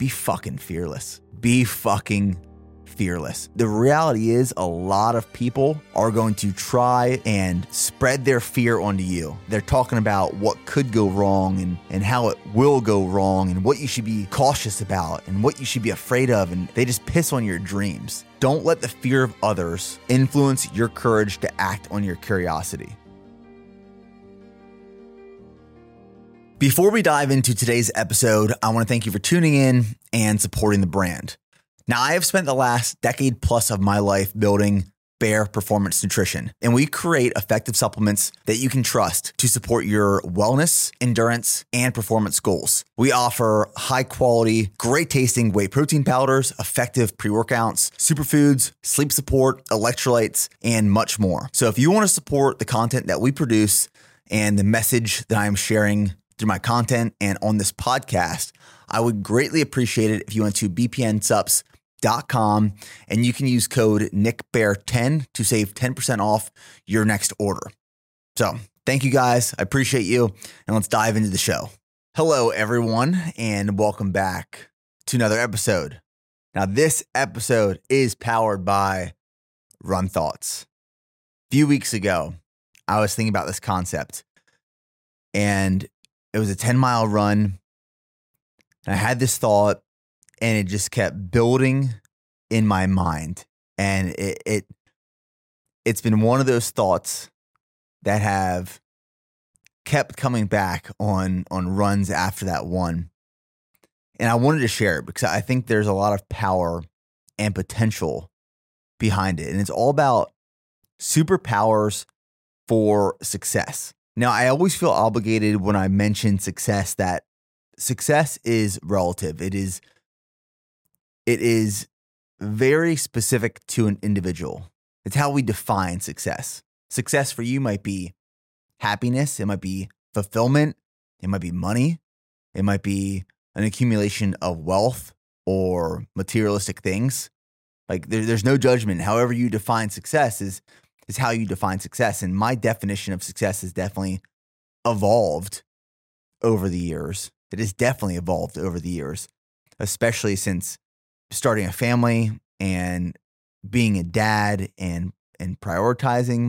be fucking fearless. Be fucking fearless. The reality is a lot of people are going to try and spread their fear onto you. They're talking about what could go wrong and how it will go wrong and what you should be cautious about and what you should be afraid of, and they just piss on your dreams. Don't let the fear of others influence your courage to act on your curiosity. Before we dive into today's episode, I want to thank you for tuning in and supporting the brand. Now, I have spent the last decade plus of my life building Bare Performance Nutrition, and we create effective supplements that you can trust to support your wellness, endurance, and performance goals. We offer high quality, great tasting whey protein powders, effective pre-workouts, superfoods, sleep support, electrolytes, and much more. So if you want to support the content that we produce and the message that I am sharing through my content and on this podcast, I would greatly appreciate it if you went to bpnsups.com and you can use code NickBear10 to save 10% off your next order. So thank you guys. I appreciate you. And let's dive into the show. Hello, everyone, and welcome back to another episode. Now, this episode is powered by Run Thoughts. A few weeks ago, I was thinking about this concept, and it was a 10-mile run. And I had this thought, and it just kept building in my mind. And it's been one of those thoughts that have kept coming back on runs after that one. And I wanted to share it because I think there's a lot of power and potential behind it. And it's all about superpowers for success. Now, I always feel obligated when I mention success that success is relative. It is very specific to an individual. It's how we define success. Success for you might be happiness. It might be fulfillment. It might be money. It might be an accumulation of wealth or materialistic things. Like there's no judgment. However you define success is how you define success. And my definition of success has definitely evolved over the years. It has definitely evolved over the years, especially since starting a family and being a dad and prioritizing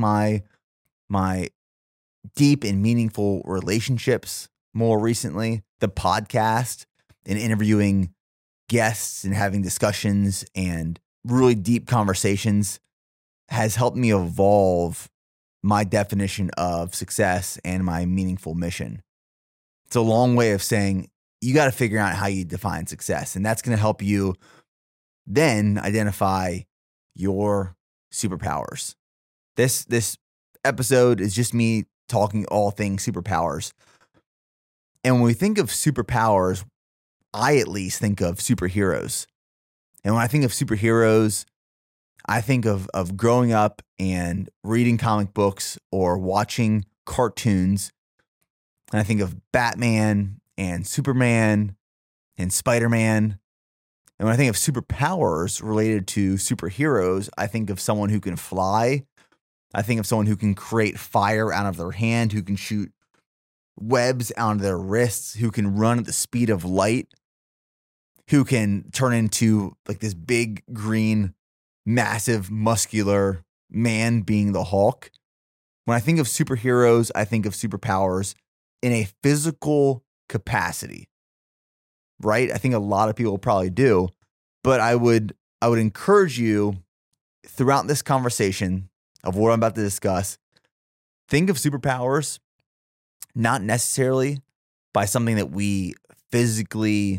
my deep and meaningful relationships more recently, the podcast and interviewing guests and having discussions and really deep conversations has helped me evolve my definition of success and my meaningful mission. It's a long way of saying you got to figure out how you define success, and that's going to help you then identify your superpowers. This episode is just me talking all things superpowers. And when we think of superpowers, I at least think of superheroes. And when I think of superheroes, I think of growing up and reading comic books or watching cartoons. And I think of Batman and Superman and Spider-Man. And when I think of superpowers related to superheroes, I think of someone who can fly. I think of someone who can create fire out of their hand, who can shoot webs out of their wrists, who can run at the speed of light, who can turn into like this big green massive, muscular man being the Hulk. When I think of superheroes, I think of superpowers in a physical capacity, right? I think a lot of people probably do, but I would encourage you throughout this conversation of what I'm about to discuss, think of superpowers not necessarily by something that we physically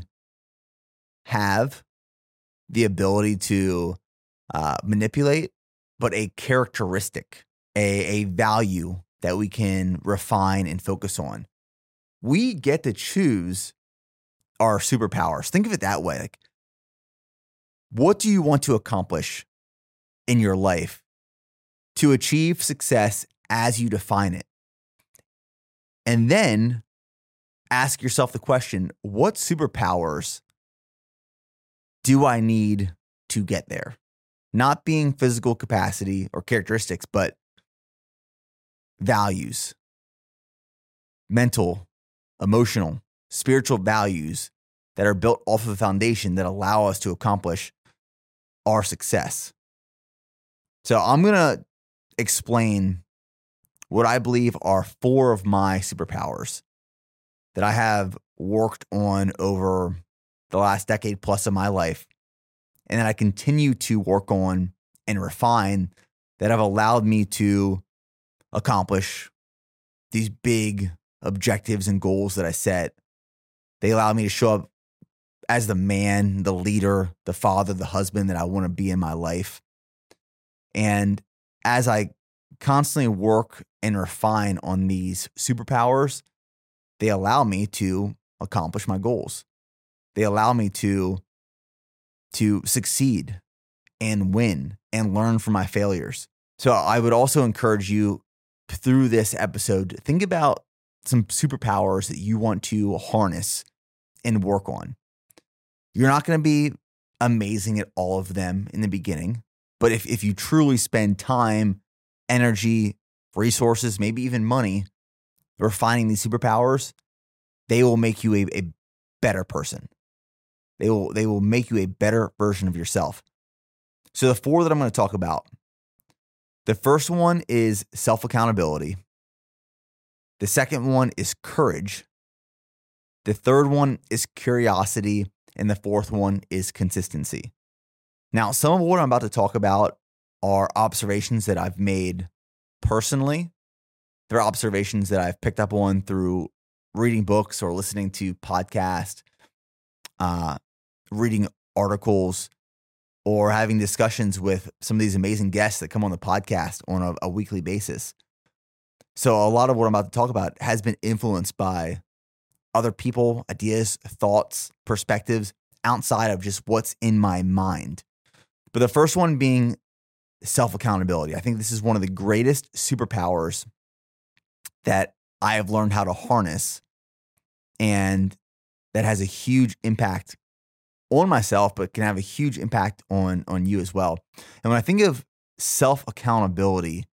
have the ability to manipulate, but a characteristic, a value that we can refine and focus on. We get to choose our superpowers. Think of it that way. Like, what do you want to accomplish in your life to achieve success as you define it? And then ask yourself the question, what superpowers do I need to get there? Not being physical capacity or characteristics, but values, mental, emotional, spiritual values that are built off of a foundation that allow us to accomplish our success. So I'm going to explain what I believe are 4 of my superpowers that I have worked on over the last decade plus of my life, and that I continue to work on and refine, that have allowed me to accomplish these big objectives and goals that I set. They allow me to show up as the man, the leader, the father, the husband that I want to be in my life. And as I constantly work and refine on these superpowers, they allow me to accomplish my goals. They allow me to succeed and win and learn from my failures. So I would also encourage you through this episode to think about some superpowers that you want to harness and work on. You're not going to be amazing at all of them in the beginning, but if you truly spend time, energy, resources, maybe even money refining these superpowers, they will make you a better person. They will make you a better version of yourself. So the 4 that I'm going to talk about, the first one is self-accountability. The second one is courage. The third one is curiosity. And the fourth one is consistency. Now, some of what I'm about to talk about are observations that I've made personally. They're observations that I've picked up on through reading books or listening to podcasts, reading articles, or having discussions with some of these amazing guests that come on the podcast on a weekly basis. So a lot of what I'm about to talk about has been influenced by other people, ideas, thoughts, perspectives outside of just what's in my mind. But the first one being self-accountability. I think this is one of the greatest superpowers that I have learned how to harness, and that has a huge impact on myself, but can have a huge impact on you as well. And when I think of self-accountability,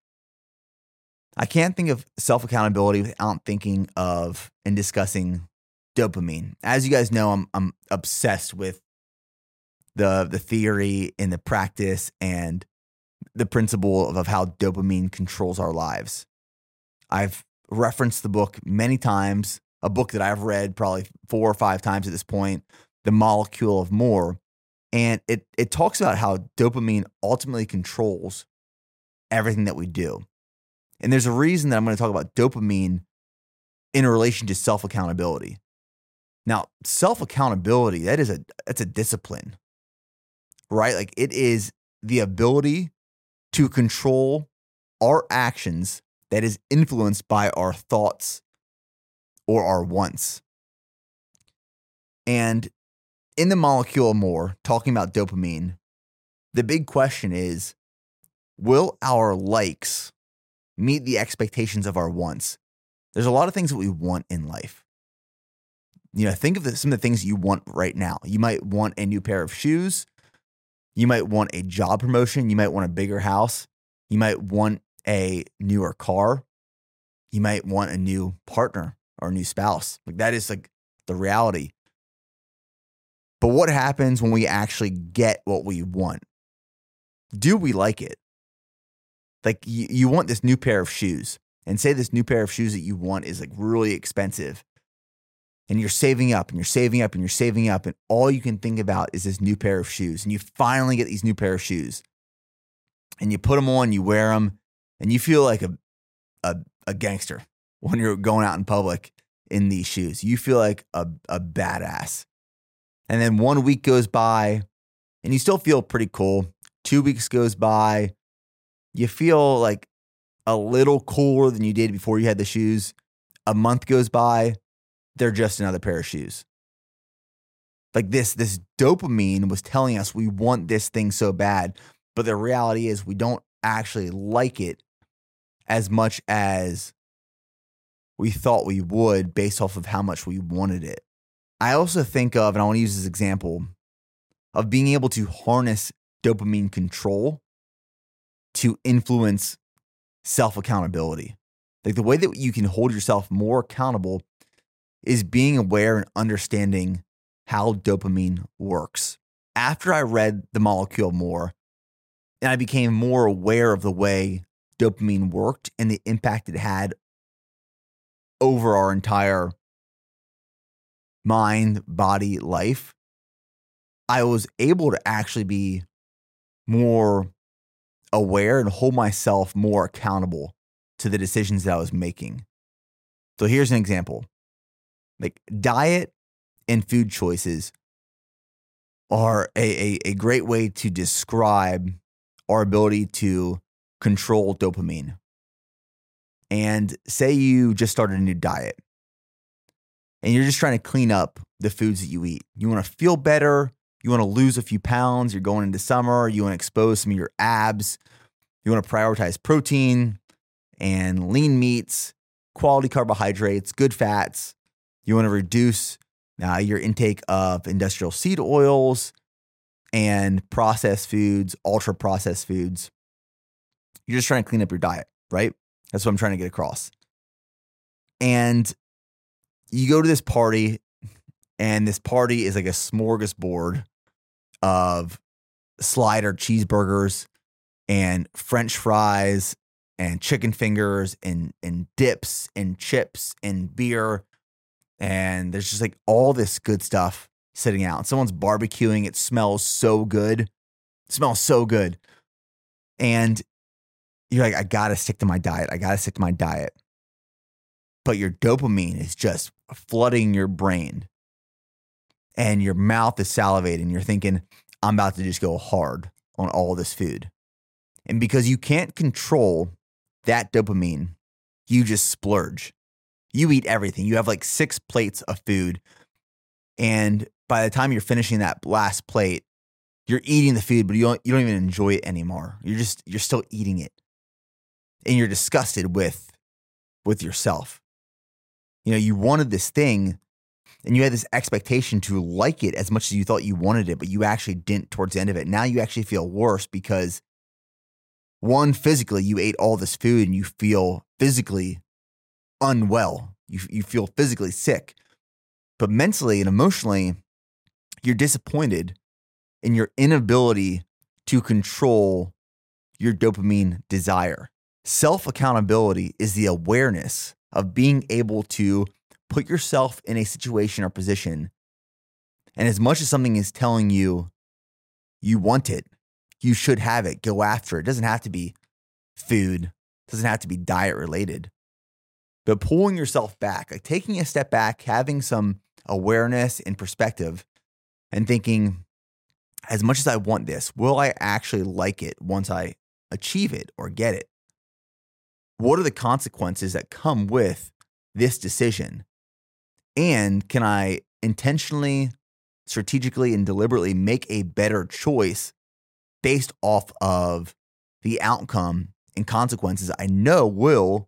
I can't think of self-accountability without thinking of and discussing dopamine. As you guys know, I'm obsessed with the theory and the practice and the principle of how dopamine controls our lives. I've referenced the book many times, a book that I've read probably 4 or 5 times at this point, The Molecule of More. And it talks about how dopamine ultimately controls everything that we do. And there's a reason that I'm going to talk about dopamine in relation to self-accountability. Now, self-accountability, that's a discipline, right? Like, it is the ability to control our actions that is influenced by our thoughts or our wants. And in The Molecule of More, talking about dopamine, the big question is, will our likes meet the expectations of our wants? There's a lot of things that we want in life. Think of some of the things you want right now. You might want a new pair of shoes. You might want a job promotion. You might want a bigger house. You might want a newer car. You might want a new partner or a new spouse. Like, that is like the reality. But what happens when we actually get what we want? Do we like it? Like, you want this new pair of shoes, and say this new pair of shoes that you want is like really expensive, and you're saving up and you're saving up and you're saving up, and all you can think about is this new pair of shoes, and you finally get these new pair of shoes, and you put them on, you wear them, and you feel like a gangster when you're going out in public in these shoes. You feel like a badass. And then 1 week goes by and you still feel pretty cool. 2 weeks goes by, you feel like a little cooler than you did before you had the shoes. A month goes by, they're just another pair of shoes. Like, this dopamine was telling us we want this thing so bad, but the reality is we don't actually like it as much as we thought we would based off of how much we wanted it. I also think of, and I want to use this example, of being able to harness dopamine control to influence self-accountability. Like, the way that you can hold yourself more accountable is being aware and understanding how dopamine works. After I read The Molecule more, and I became more aware of the way dopamine worked and the impact it had over our entire mind, body, life, I was able to actually be more aware and hold myself more accountable to the decisions that I was making. So here's an example. Like diet and food choices are a great way to describe our ability to control dopamine. And say you just started a new diet and you're just trying to clean up the foods that you eat. You want to feel better. You want to lose a few pounds. You're going into summer. You want to expose some of your abs. You want to prioritize protein and lean meats, quality carbohydrates, good fats. You want to reduce your intake of industrial seed oils and processed foods, ultra processed foods. You're just trying to clean up your diet, right? That's what I'm trying to get across. And you go to this party, and this party is like a smorgasbord of slider cheeseburgers and French fries and chicken fingers and dips and chips and beer. And there's just like all this good stuff sitting out. Someone's barbecuing. It smells so good. It smells so good. And you're like, I got to stick to my diet. I got to stick to my diet. But your dopamine is just flooding your brain. And your mouth is salivating. You're thinking, I'm about to just go hard on all this food. And because you can't control that dopamine, you just splurge. You eat everything. You have like 6 plates of food. And by the time you're finishing that last plate, you're eating the food, but you don't even enjoy it anymore. You're still eating it. And you're disgusted with yourself. You know, you wanted this thing and you had this expectation to like it as much as you thought you wanted it, but you actually didn't towards the end of it. Now you actually feel worse because one, physically, you ate all this food and you feel physically unwell. You feel physically sick. But mentally and emotionally, you're disappointed in your inability to control your dopamine desire. Self-accountability is the awareness of being able to put yourself in a situation or position. And as much as something is telling you you want it, you should have it, go after it. It doesn't have to be food. It doesn't have to be diet related. But pulling yourself back, like taking a step back, having some awareness and perspective and thinking, as much as I want this, will I actually like it once I achieve it or get it? What are the consequences that come with this decision? And can I intentionally, strategically, and deliberately make a better choice based off of the outcome and consequences I know will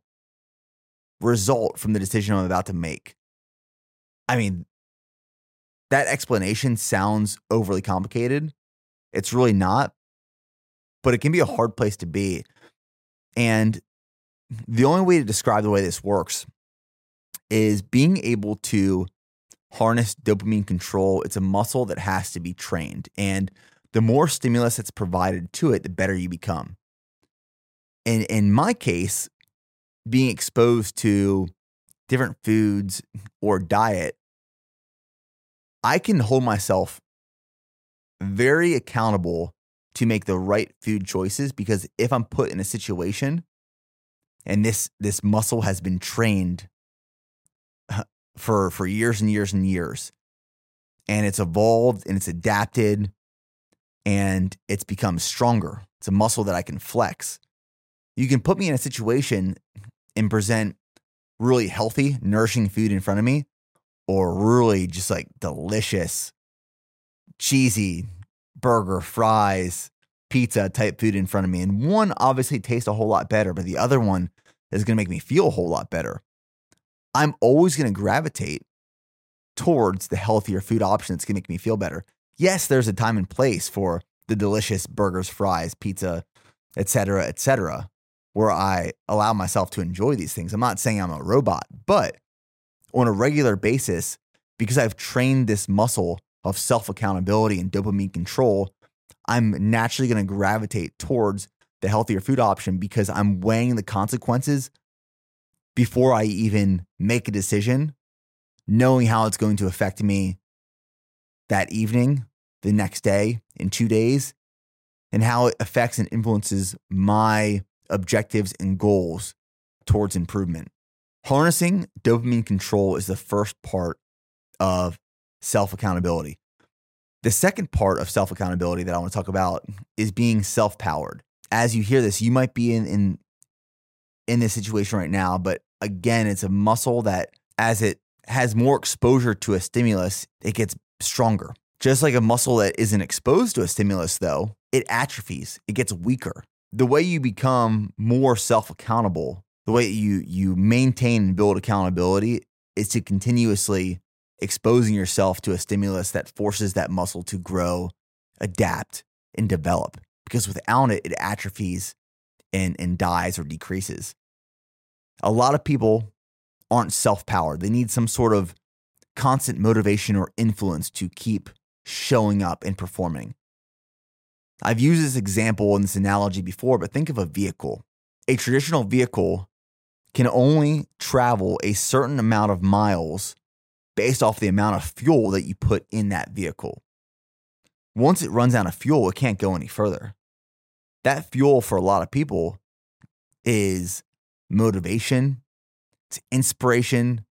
result from the decision I'm about to make? I mean, that explanation sounds overly complicated. It's really not, but it can be a hard place to be. And the only way to describe the way this works is being able to harness dopamine control. It's a muscle that has to be trained. And the more stimulus that's provided to it, the better you become. And in my case, being exposed to different foods or diet, I can hold myself very accountable to make the right food choices, because if I'm put in a situation and this muscle has been trained for years and years and years, and it's evolved and it's adapted and it's become stronger. It's a muscle that I can flex. You can put me in a situation and present really healthy, nourishing food in front of me, or really just like delicious, cheesy burger, fries, pizza type food in front of me. And one obviously tastes a whole lot better, but the other one is going to make me feel a whole lot better. I'm always going to gravitate towards the healthier food option that's going to make me feel better. Yes, there's a time and place for the delicious burgers, fries, pizza, et cetera, where I allow myself to enjoy these things. I'm not saying I'm a robot, but on a regular basis, because I've trained this muscle of self-accountability and dopamine control, I'm naturally going to gravitate towards the healthier food option because I'm weighing the consequences before I even make a decision, knowing how it's going to affect me that evening, the next day, in 2 days, and how it affects and influences my objectives and goals towards improvement. Harnessing dopamine control is the first part of self-accountability. The second part of self-accountability that I want to talk about is being self-powered. As you hear this, you might be in this situation right now, but again, it's a muscle that as it has more exposure to a stimulus, it gets stronger. Just like a muscle that isn't exposed to a stimulus, though, it atrophies, it gets weaker. The way you become more self-accountable, the way you maintain and build accountability is to continuously exposing yourself to a stimulus that forces that muscle to grow, adapt, and develop. Because without it, it atrophies and dies or decreases. A lot of people aren't self-powered. They need some sort of constant motivation or influence to keep showing up and performing. I've used this example and this analogy before, but think of a vehicle. A traditional vehicle can only travel a certain amount of miles based off the amount of fuel that you put in that vehicle. Once it runs out of fuel, it can't go any further. That fuel for a lot of people is motivation, it's inspiration.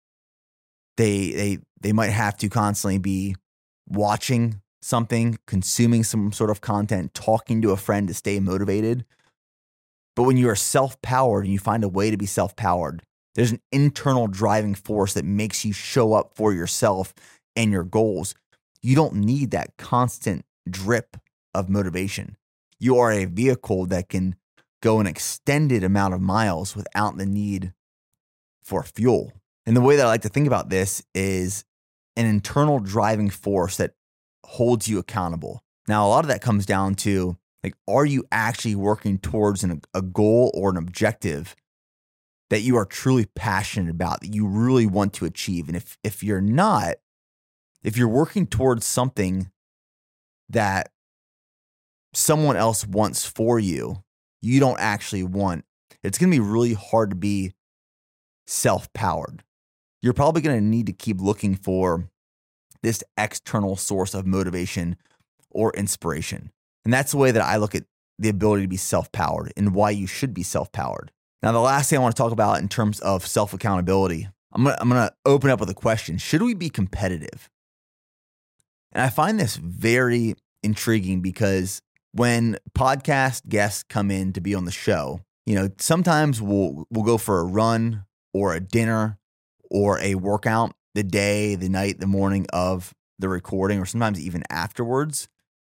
They might have to constantly be watching something, consuming some sort of content, talking to a friend to stay motivated. But when you are self-powered and you find a way to be self-powered, there's an internal driving force that makes you show up for yourself and your goals. You don't need that constant drip of motivation. You are a vehicle that can go an extended amount of miles without the need for fuel. And the way that I like to think about this is an internal driving force that holds you accountable. Now, a lot of that comes down to, like, are you actually working towards a goal or an objective that you are truly passionate about, that you really want to achieve? And if you're not, if you're working towards something that someone else wants for you, you don't actually want, it's going to be really hard to be self-powered. You're probably going to need to keep looking for this external source of motivation or inspiration. And that's the way that I look at the ability to be self-powered and why you should be self-powered. Now, the last thing I want to talk about in terms of self-accountability, I'm going to open up with a question. Should we be competitive? And I find this very intriguing because when podcast guests come in to be on the show, sometimes we'll go for a run or a dinner or a workout the day, the night, the morning of the recording, or sometimes even afterwards.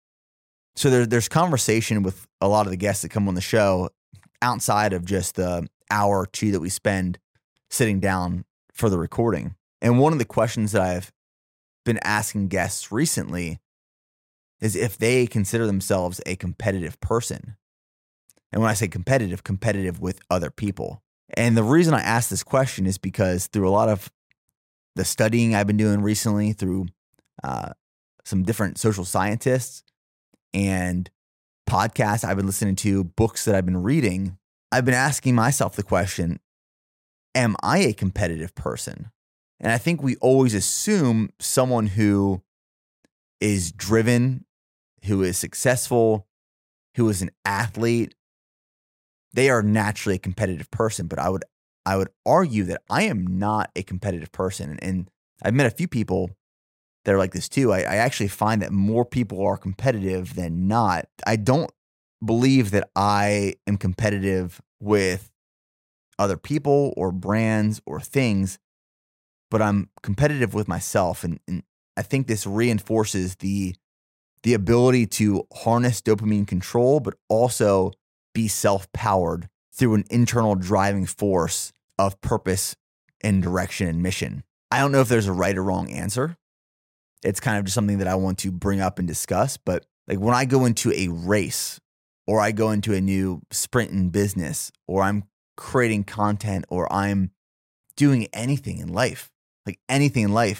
So there's conversation with a lot of the guests that come on the show outside of just the hour or two that we spend sitting down for the recording. And one of the questions that I've been asking guests recently is if they consider themselves a competitive person. And when I say competitive with other people. And the reason I ask this question is because through a lot of the studying I've been doing recently, through some different social scientists and podcasts I've been listening to, books that I've been reading, I've been asking myself the question, am I a competitive person? And I think we always assume someone who is driven, who is successful, who is an athlete, they are naturally a competitive person. But I would argue that I am not a competitive person. And I've met a few people that are like this too. I actually find that more people are competitive than not. I don't believe that I am competitive with other people or brands or things, but I'm competitive with myself. And I think this reinforces the ability to harness dopamine control, but also be self-powered through an internal driving force of purpose and direction and mission. I don't know if there's a right or wrong answer. It's kind of just something that I want to bring up and discuss. But like when I go into a race or I go into a new sprint in business or I'm creating content or I'm doing anything in life,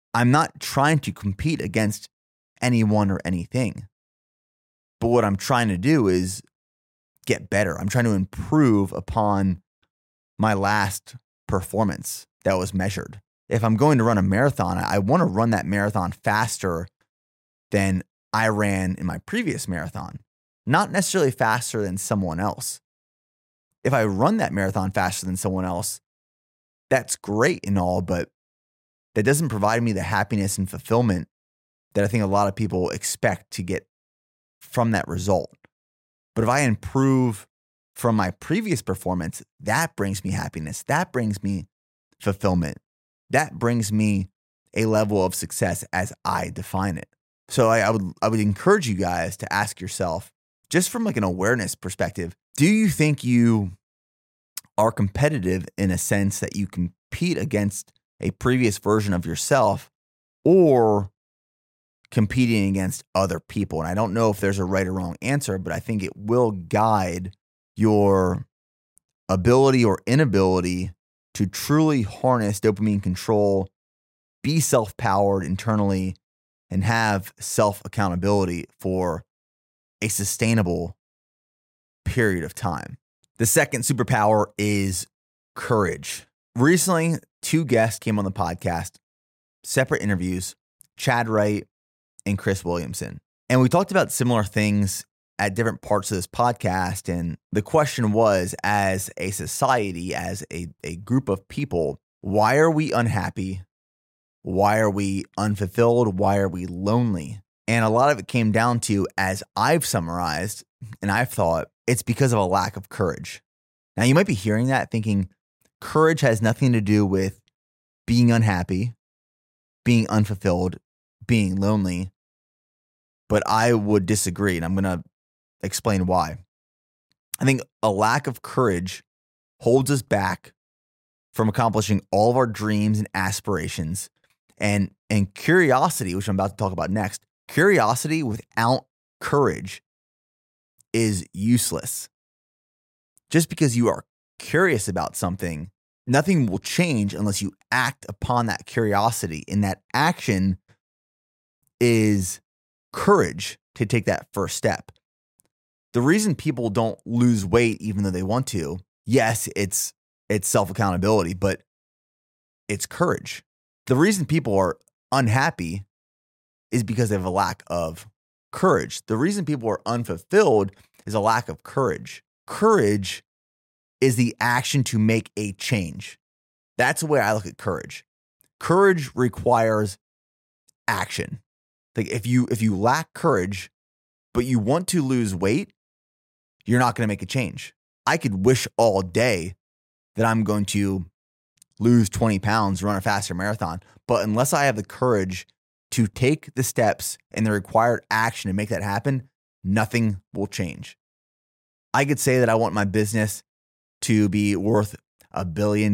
I'm not trying to compete against anyone or anything. But what I'm trying to do is get better. I'm trying to improve upon my last performance that was measured. If I'm going to run a marathon, I want to run that marathon faster than I ran in my previous marathon, not necessarily faster than someone else. If I run that marathon faster than someone else, that's great and all, but that doesn't provide me the happiness and fulfillment that I think a lot of people expect to get from that result. But if I improve from my previous performance, that brings me happiness. That brings me fulfillment. That brings me a level of success as I define it. So I would encourage you guys to ask yourself, just from like an awareness perspective, do you think you are competitive in a sense that you compete against a previous version of yourself, or competing against other people? And I don't know if there's a right or wrong answer, but I think it will guide your ability or inability to truly harness dopamine control, be self-powered internally, and have self-accountability for a sustainable period of time. The second superpower is courage. Recently, 2 guests came on the podcast, separate interviews, Chad Wright and Chris Williamson. And we talked about similar things at different parts of this podcast. And the question was, as a society, as a group of people, why are we unhappy? Why are we unfulfilled? Why are we lonely? And a lot of it came down to, as I've summarized, and I've thought, it's because of a lack of courage. Now, you might be hearing that thinking courage has nothing to do with being unhappy, being unfulfilled, being lonely. But I would disagree, and I'm going to explain why. I think a lack of courage holds us back from accomplishing all of our dreams and aspirations. And curiosity, which I'm about to talk about next, curiosity without courage is useless. Just because you are curious about something, nothing will change unless you act upon that curiosity. And that action is courage to take that first step. The reason people don't lose weight even though they want to, yes, it's self-accountability, but it's courage. The reason people are unhappy is because they have a lack of courage. The reason people are unfulfilled is a lack of courage. Courage is the action to make a change. That's the way I look at courage. Courage requires action. Like if you lack courage, but you want to lose weight, you're not going to make a change. I could wish all day that I'm going to lose 20 pounds, run a faster marathon. But unless I have the courage to take the steps and the required action to make that happen, nothing will change. I could say that I want my business to be worth $1 billion.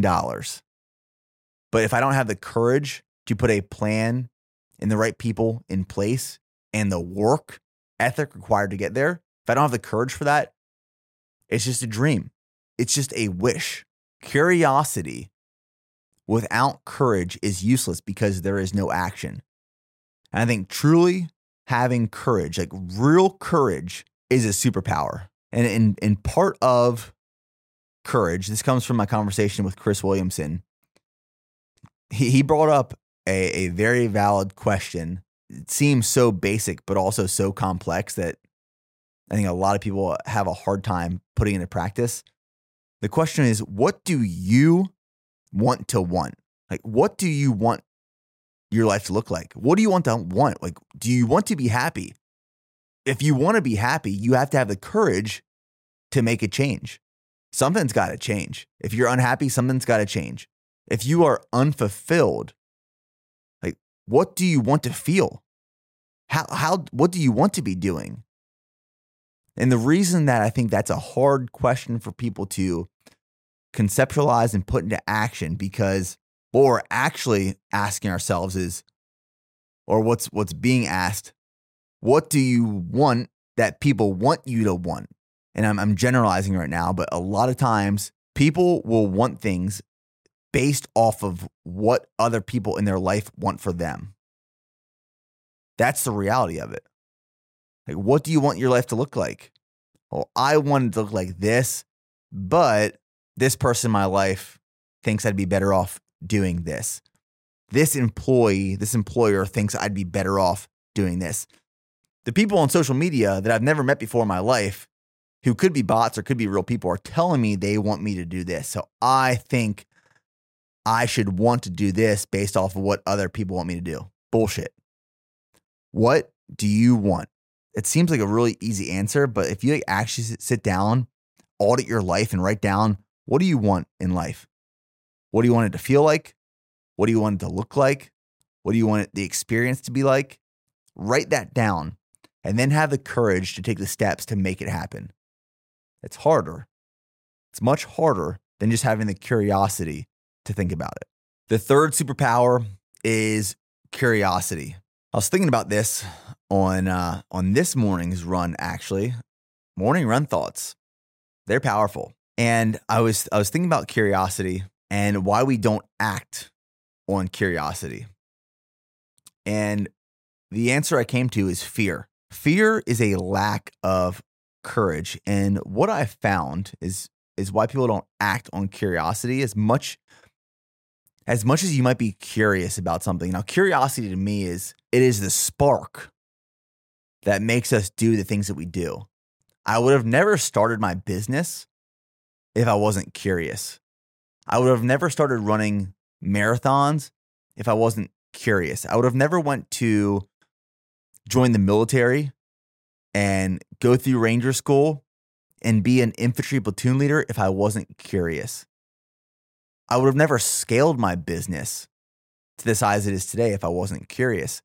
But if I don't have the courage to put a plan and the right people in place and the work ethic required to get there, if I don't have the courage for that, it's just a dream. It's just a wish. Curiosity without courage is useless because there is no action. And I think truly having courage, like real courage, is a superpower. And in part of courage, this comes from my conversation with Chris Williamson. He brought up a very valid question. It seems so basic, but also so complex that I think a lot of people have a hard time putting into practice. The question is, what do you want to want? Like, what do you want your life to look like? What do you want to want? Like, do you want to be happy? If you want to be happy, you have to have the courage to make a change. Something's got to change. If you're unhappy, something's got to change. If you are unfulfilled, like, what do you want to feel? What do you want to be doing? And the reason that I think that's a hard question for people to conceptualize and put into action, because what we're actually asking ourselves is, or what's being asked, what do you want that people want you to want? And I'm generalizing right now, but a lot of times people will want things based off of what other people in their life want for them. That's the reality of it. Like, what do you want your life to look like? Well, I want it to look like this, but this person in my life thinks I'd be better off doing this. This employer thinks I'd be better off doing this. The people on social media that I've never met before in my life, who could be bots or could be real people, are telling me they want me to do this. So I think I should want to do this based off of what other people want me to do. Bullshit. What do you want? It seems like a really easy answer, but if you actually sit down, audit your life and write down, what do you want in life? What do you want it to feel like? What do you want it to look like? What do you want the experience to be like? Write that down and then have the courage to take the steps to make it happen. It's harder. It's much harder than just having the curiosity to think about it. The third superpower is curiosity. I was thinking about this on this morning's run, actually. Morning run thoughts. They're powerful. And I was thinking about curiosity and why we don't act on curiosity. And the answer I came to is fear. Fear is a lack of courage. And what I've found is why people don't act on curiosity as much as you might be curious about something. Now, curiosity to me is the spark that makes us do the things that we do. I would have never started my business if I wasn't curious. I would have never started running marathons if I wasn't curious. I would have never went to join the military and go through Ranger School and be an infantry platoon leader if I wasn't curious. I would have never scaled my business to the size it is today if I wasn't curious.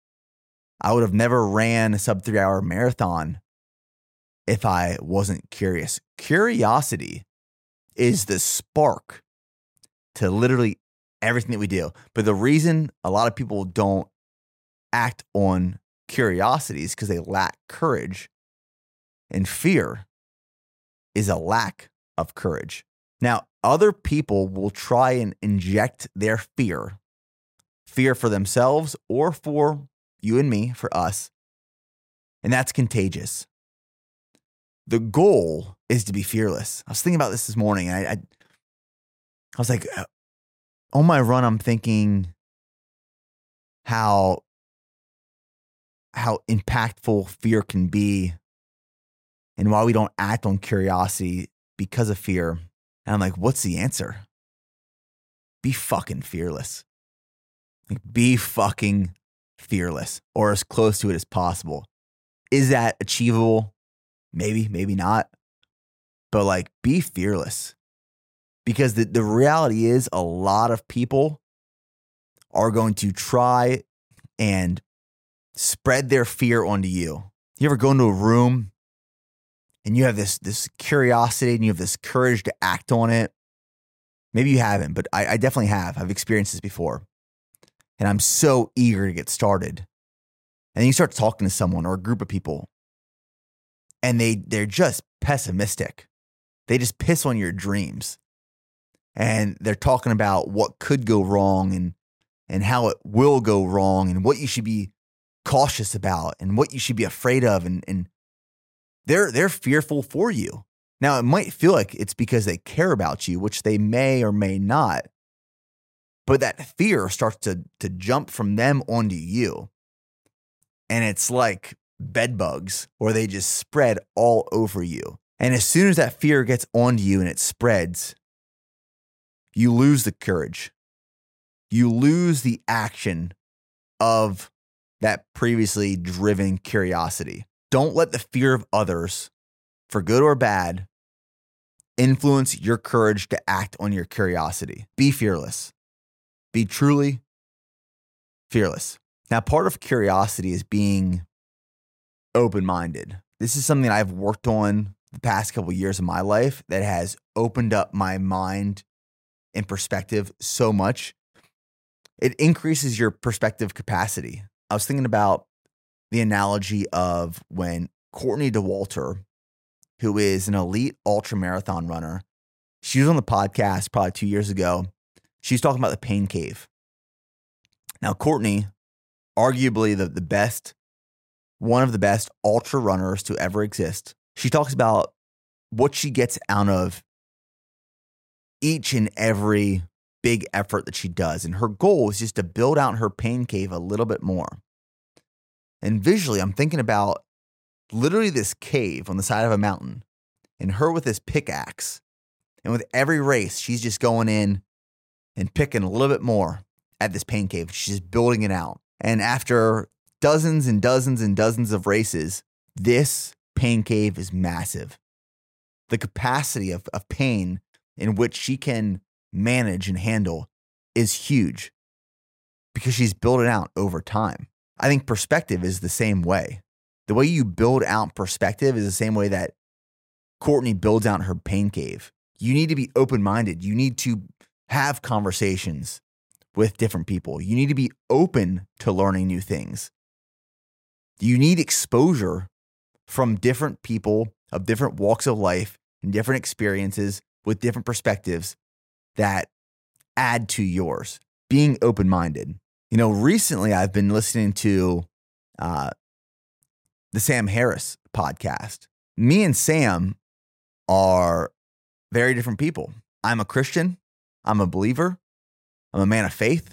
I would have never ran a sub 3 hour marathon if I wasn't curious. Curiosity is the spark to literally everything that we do. But the reason a lot of people don't act on curiosity is because they lack courage. And fear is a lack of courage. Now, other people will try and inject their fear for themselves or for you and me, for us. And that's contagious. The goal is to be fearless. I was thinking about this morning, and I was like, on my run, I'm thinking how impactful fear can be and why we don't act on curiosity because of fear. And I'm like, what's the answer? Be fucking fearless. Like, be fucking fearless, or as close to it as possible. Is that achievable? Maybe, maybe not. But like, be fearless. Because the reality is a lot of people are going to try and spread their fear onto you. You ever go into a room and you have this curiosity and you have this courage to act on it? Maybe you haven't, but I definitely have. I've experienced this before. And I'm so eager to get started. And then you start talking to someone or a group of people, and they're just pessimistic. They just piss on your dreams. And they're talking about what could go wrong and how it will go wrong and what you should be cautious about and what you should be afraid of. And they're fearful for you. Now, it might feel like it's because they care about you, which they may or may not. But that fear starts to jump from them onto you. And it's like bed bugs, where they just spread all over you. And as soon as that fear gets onto you and it spreads, you lose the courage. You lose the action of that previously driven curiosity. Don't let the fear of others, for good or bad, influence your courage to act on your curiosity. Be fearless. Be truly fearless. Now, part of curiosity is being open-minded. This is something that I've worked on the past couple of years of my life that has opened up my mind and perspective so much. It increases your perspective capacity. I was thinking about the analogy of when Courtney Dauwalter, who is an elite ultramarathon runner, she was on the podcast probably 2 years ago, She's talking about the pain cave. Now, Courtney, arguably the best, one of the best ultra runners to ever exist. She talks about what she gets out of each and every big effort that she does. And her goal is just to build out her pain cave a little bit more. And visually, I'm thinking about literally this cave on the side of a mountain and her with this pickaxe. And with every race, she's just going in and picking a little bit more at this pain cave. She's just building it out. And after dozens and dozens and dozens of races, this pain cave is massive. The capacity of pain in which she can manage and handle is huge because she's built it out over time. I think perspective is the same way. The way you build out perspective is the same way that Courtney builds out her pain cave. You need to be open-minded. You need to have conversations with different people. You need to be open to learning new things. You need exposure from different people of different walks of life and different experiences with different perspectives that add to yours. Being open-minded. Recently I've been listening to the Sam Harris podcast. Me and Sam are very different people. I'm a Christian. I'm a believer. I'm a man of faith.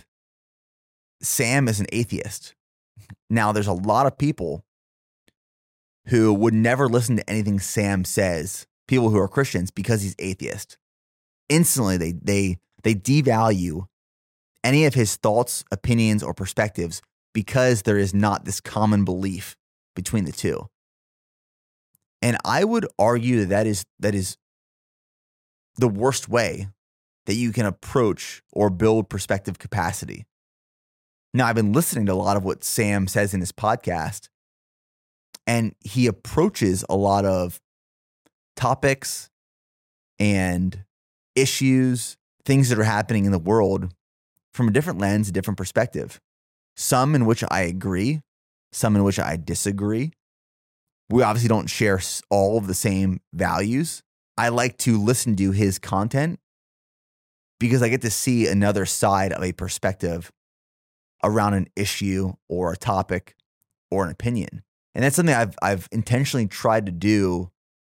Sam is an atheist. Now, there's a lot of people who would never listen to anything Sam says, people who are Christians, because he's atheist. Instantly, they devalue any of his thoughts, opinions, or perspectives because there is not this common belief between the two. And I would argue that is the worst way that you can approach or build perspective capacity. Now, I've been listening to a lot of what Sam says in his podcast, and he approaches a lot of topics and issues, things that are happening in the world from a different lens, a different perspective. Some in which I agree, some in which I disagree. We obviously don't share all of the same values. I like to listen to his content because I get to see another side of a perspective around an issue or a topic or an opinion. And that's something I've intentionally tried to do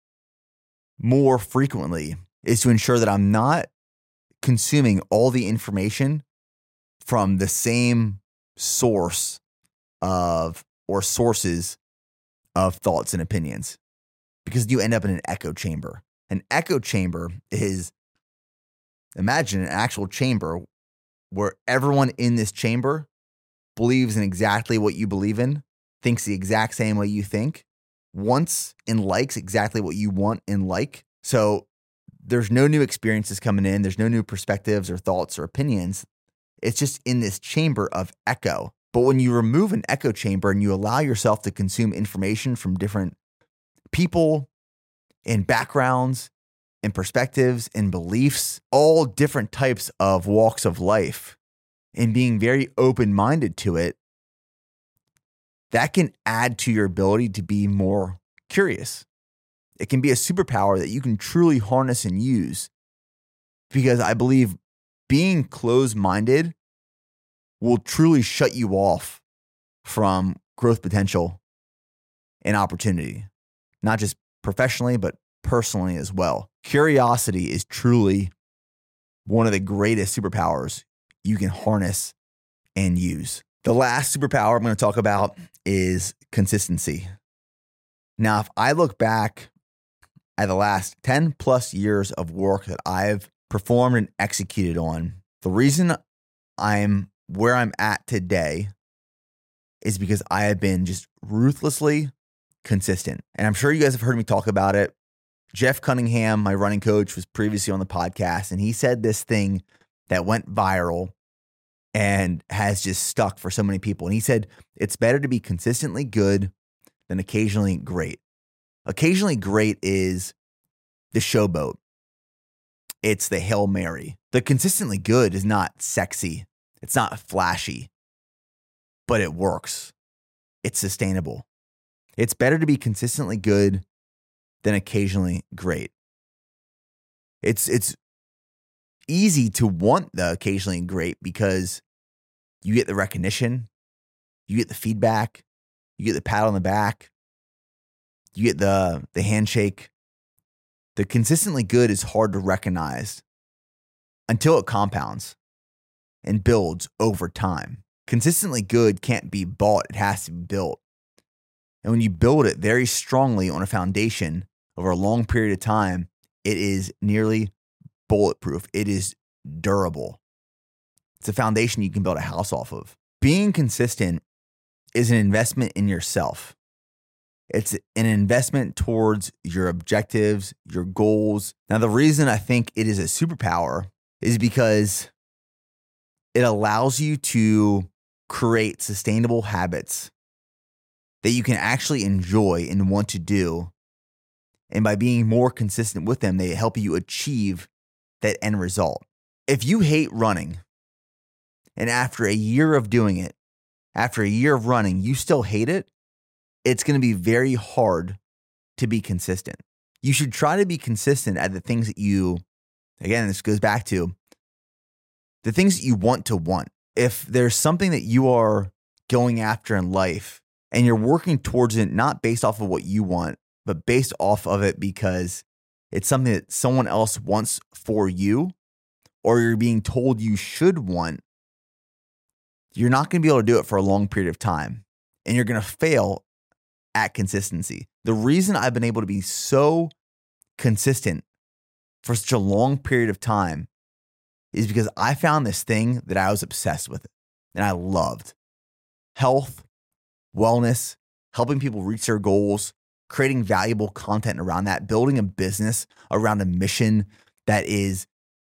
more frequently, is to ensure that I'm not consuming all the information from the same source of or sources of thoughts and opinions, because you end up in an echo chamber. An echo chamber is, imagine an actual chamber where everyone in this chamber believes in exactly what you believe in, thinks the exact same way you think, wants and likes exactly what you want and like. So there's no new experiences coming in. There's no new perspectives or thoughts or opinions. It's just in this chamber of echo. But when you remove an echo chamber and you allow yourself to consume information from different people and backgrounds and perspectives and beliefs, all different types of walks of life, and being very open-minded to it, that can add to your ability to be more curious. It can be a superpower that you can truly harness and use, because I believe being closed-minded will truly shut you off from growth potential and opportunity, not just professionally, but personally as well. Curiosity is truly one of the greatest superpowers you can harness and use. The last superpower I'm going to talk about is consistency. Now, if I look back at the last 10 plus years of work that I've performed and executed on, the reason I'm where I'm at today is because I have been just ruthlessly consistent. And I'm sure you guys have heard me talk about it. Jeff Cunningham, my running coach, was previously on the podcast, and he said this thing that went viral and has just stuck for so many people. And he said, it's better to be consistently good than occasionally great. Occasionally great is the showboat. It's the Hail Mary. The consistently good is not sexy. It's not flashy, but it works. It's sustainable. It's better to be consistently good than occasionally great. It's easy to want the occasionally great because you get the recognition, you get the feedback, you get the pat on the back, you get the handshake. The consistently good is hard to recognize until it compounds and builds over time. Consistently good can't be bought, it has to be built. And when you build it very strongly on a foundation over a long period of time, it is nearly bulletproof. It is durable. It's a foundation you can build a house off of. Being consistent is an investment in yourself. It's an investment towards your objectives, your goals. Now, the reason I think it is a superpower is because it allows you to create sustainable habits that you can actually enjoy and want to do. And by being more consistent with them, they help you achieve that end result. If you hate running, and after a year of doing it, after a year of running, you still hate it, it's going to be very hard to be consistent. You should try to be consistent at the things that you, again, this goes back to the things that you want to want. If there's something that you are going after in life and you're working towards it, not based off of what you want, but based off of it because it's something that someone else wants for you, or you're being told you should want, you're not going to be able to do it for a long period of time. And you're going to fail at consistency. The reason I've been able to be so consistent for such a long period of time is because I found this thing that I was obsessed with and I loved. Health, wellness, helping people reach their goals, creating valuable content around that, building a business around a mission that is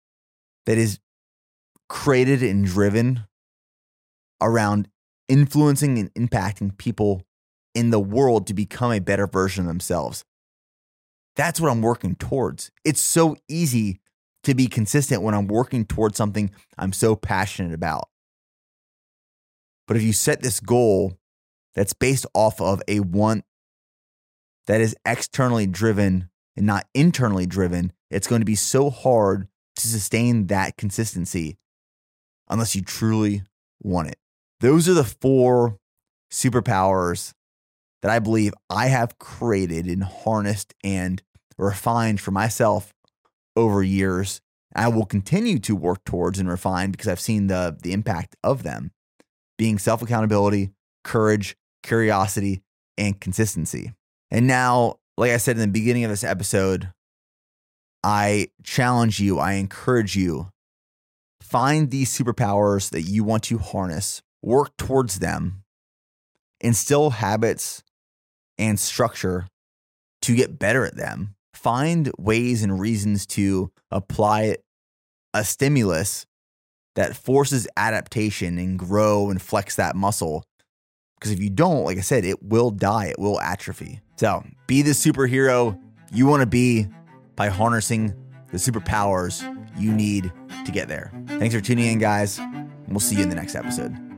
created and driven around influencing and impacting people in the world to become a better version of themselves. That's what I'm working towards. It's so easy to be consistent when I'm working towards something I'm so passionate about. But if you set this goal that's based off of a want that is externally driven and not internally driven, it's going to be so hard to sustain that consistency unless you truly want it. Those are the 4 superpowers that I believe I have created and harnessed and refined for myself over years. I will continue to work towards and refine because I've seen the impact of them being self-accountability, courage, curiosity, and consistency. And now, like I said in the beginning of this episode, I challenge you, I encourage you, find these superpowers that you want to harness, work towards them, instill habits and structure to get better at them. Find ways and reasons to apply a stimulus that forces adaptation and grow and flex that muscle. Because if you don't, like I said, it will die, it will atrophy. So be the superhero you want to be by harnessing the superpowers you need to get there. Thanks for tuning in, guys. And we'll see you in the next episode.